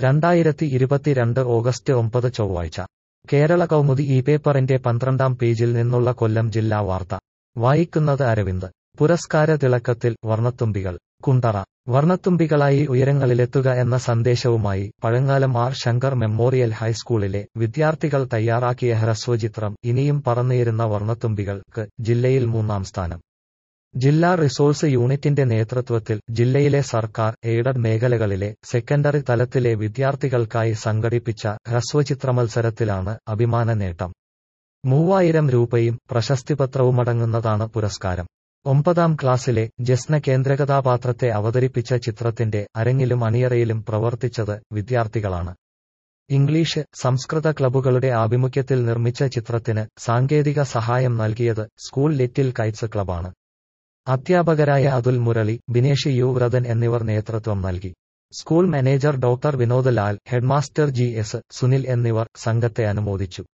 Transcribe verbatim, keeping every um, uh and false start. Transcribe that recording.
രണ്ടായിരത്തി ഇരുപത്തിരണ്ട് ഓഗസ്റ്റ് ഒമ്പത് ചൊവ്വാഴ്ച കേരള കൗമുദി ഈ പേപ്പറിന്റെ പന്ത്രണ്ടാം പേജിൽ നിന്നുള്ള കൊല്ലം ജില്ലാ വാർത്ത വായിക്കുന്നത് അരവിന്ദ്. പുരസ്കാര തിളക്കത്തിൽ വർണ്ണത്തുമ്പികൾ. കുണ്ടറ. വർണ്ണത്തുമ്പികളായി ഉയരങ്ങളിലെത്തുക എന്ന സന്ദേശവുമായി പഴങ്ങാലം ആർ ശങ്കർ മെമ്മോറിയൽ ഹൈസ്കൂളിലെ വിദ്യാർത്ഥികൾ തയ്യാറാക്കിയ ഹ്രസ്വചിത്രം ഇനിയും പറന്നേരുന്ന വർണ്ണത്തുമ്പികൾക്ക് ജില്ലയിൽ മൂന്നാം സ്ഥാനം. ജില്ലാ റിസോഴ്സ് യൂണിറ്റിന്റെ നേതൃത്വത്തിൽ ജില്ലയിലെ സർക്കാർ എയ്ഡഡ് മേഖലകളിലെ സെക്കൻഡറി തലത്തിലെ വിദ്യാർത്ഥികൾക്കായി സംഘടിപ്പിച്ച ഹ്രസ്വചിത്രമത്സരത്തിലാണ് അഭിമാന നേട്ടം. മൂവായിരം രൂപയും പ്രശസ്തിപത്രവുമടങ്ങുന്നതാണ് പുരസ്കാരം. ഒമ്പതാം ക്ലാസ്സിലെ ജസ്ന കേന്ദ്രകഥാപാത്രത്തെ അവതരിപ്പിച്ച ചിത്രത്തിന്റെ അരങ്ങിലും അണിയറയിലും പ്രവർത്തിച്ചത് വിദ്യാർത്ഥികളാണ്. ഇംഗ്ലീഷ്, സംസ്കൃത ക്ലബ്ബുകളുടെ ആഭിമുഖ്യത്തിൽ നിർമ്മിച്ച ചിത്രത്തിന് സാങ്കേതിക സഹായം നൽകിയത് സ്കൂൾ ലിറ്റിൽ കൈറ്റ്സ് ക്ലബ്ബാണ്. അധ്യാപകരായ അതുൽ മുരളി, ബിനേഷ് യു വ്രതൻ എന്നിവർ നേതൃത്വം നൽകി. School manager doctor Vinod Lal, headmaster G S Sunil എന്നിവർ സംഘത്തെ അനുമോദിച്ചു.